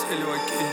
целью, окей.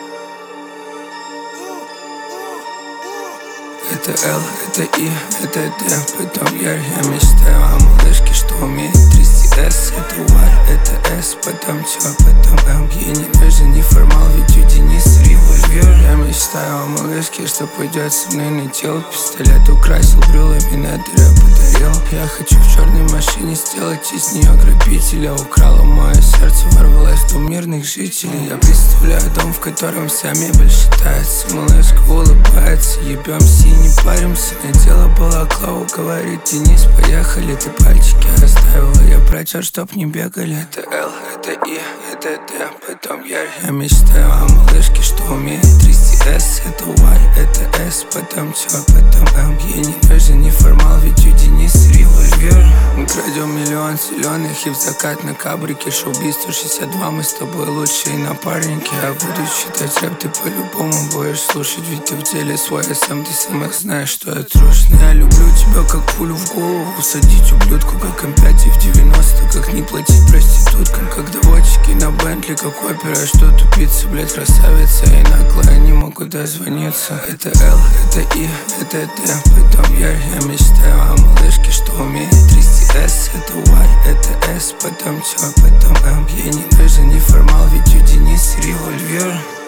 Это L, это I, это D, потом R. Я мечтаю о малышке, что умеет трясти S. Это Y, это S, потом чё, потом M. Я не даже не формал, ведь у Дениса револьвер. Я мечтаю о малышке, что пойдет со мной на тело. Пистолет украсил брюлами, надыря подарил. Я хочу в черной машине сделать из нее грабителя. Украла мое сердце, ворвалась в дом мирных жителей. Я представляю дом, в котором вся мебель считается. Малышка улыбается, ебемся и не паримся. Надела балаклаву, говорит: Денис, поехали. Ты пальчики оставила, я протер, чтоб не бегали. Это L, это I, это D, потом R. Я мечтаю о малышке, что умеет трясти S. Это Y, это S, потом чё, потом M. Я не даже не формал, ведь у Дениса револьвер. Мы крадем миллион зеленых и в закат на кабрике. Шоу-биз 162, мы с тобой лучшие напарники. Я буду читать рэп, ты по-любому будешь слушать. Ведь ты в деле свой, а сам ты сама знаешь, что я трушный. Я люблю тебя как пулю в голову, садить ублюдку как М5 в 90. Как не платить проституткам, как доводчики на Бентли, как опера. Что тупица, блять, красавица и наглая, не могу дозвониться. Это L, это I, это D, потом R. Я мечтаю о малышке, что умеет трясти S. Это Y, это S, потом чё, потом M. Я не даже не формал, ведь у Дениса револьвер.